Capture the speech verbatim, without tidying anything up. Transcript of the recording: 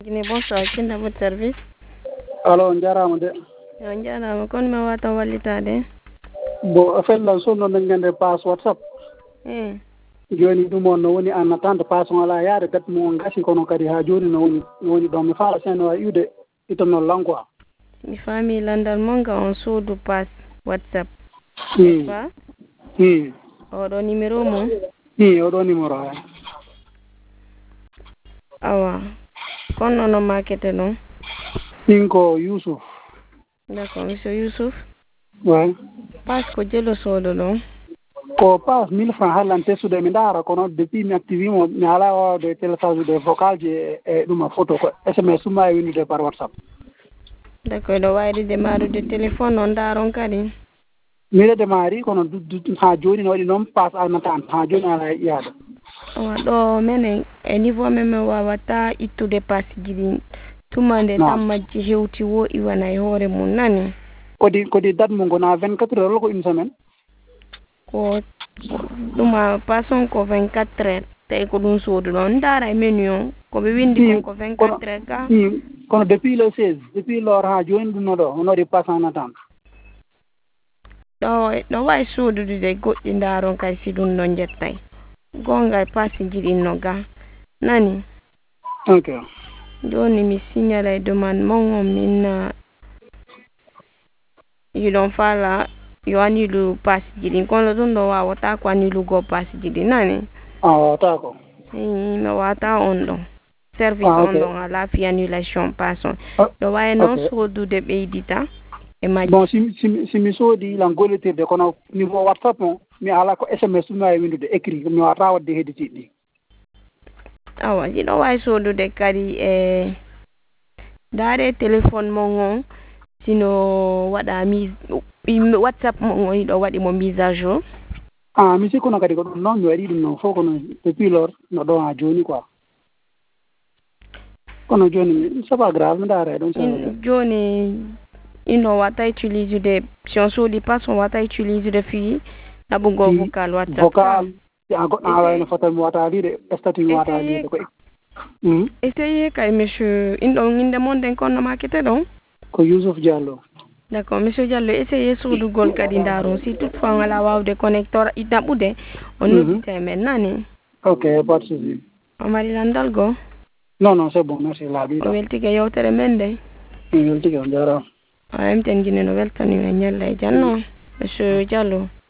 Guinée, bonsoir, qui est à votre service? Alors, njarama de. On jarama kon mi wata wallitade. Bon, a fella so non ngende pass WhatsApp. Eh. Joni dum on no woni en attente pass wala yaade gat mo ngasi kono kadi ha joni no woni no woni do mi faala sen wa yude itono lanko. Mi fami landal monga on sodu pass WhatsApp. Hmm. Pas? Hmm. Oɗo numéro mo? Hmm, oɗo numéro ha. Awa. Kon no market non? Inko Yusuf. D'accord, monsieur Youssouf. Ouais. Pass ko jelo sodo non? Ko pass mille francs halante sude mi ndara kono depuis mi activi mo mi ala o de télécharge de vocal je e duma photo ko S M S ma windude par WhatsApp. D'accord, do wayde de maru de téléphone on daron kadi. Mi de mari kono ha joni no wadi non pass en attente ha joni ala yaade. Awa do menen e niveau men wawata ittude pass jidi tumande tammaji hewti wo iwana e hore mun nani. Kodi kodi date mo gona vingt-quatre heures ko une semaine ko duma pason ko vingt-quatre heures tay ko dum sodu non dara e menu ko be windi ko vingt-quatre heures ka kono depuis le seize depuis lors ha joni dum no do no di pass en attente do no way sodu de goddi daron kay si dum non jettay gonga pass jidi no ga nani. Okay. Joni mi signala demande mon min you don't fala you ani lu pass jidi kono dum do wa wata ko ani lu go pass jidi nani. Ah wata ko eh mi wata on do service ah, okay. On do ala fi annulation passon ah, do way non okay. Sodu de beydita e ma bon si si si mi sodi la golete de kono niveau WhatsApp mo mi ala ko S M S ma windude écrit mi wata wadde hediti di awa di do way sodu de kadi e dare téléphone mo ngon sino wada mi WhatsApp mo ngon do wadi mo mise à jour. Ah mi sikono kadi ko non mi wadi dum no foko no depuis lors no do ha joni quoi kono joni c'est pas grave mi dare don in, joni ino wata utilise de si on so di pas on wata utilise de fi na bungo vocal WhatsApp vocal ya go na wala no foto mi wata di de statut mi wata di ko hmm essayez kay monsieur indo nginde monde kon no market don ko Youssouf Diallo. D'accord, monsieur Diallo, essayez sur le gol kadindaro. Si toutefois on a la wow de connecteur, il n'a pas de, on nous dit maintenant. Ok, pas de souci. On m'a dit l'andalgo. Non, non, c'est bon, merci. La vie. On va te dire que tu es mende. On va te dire que tu es mende. On va te dire que tu es mende. Monsieur Diallo.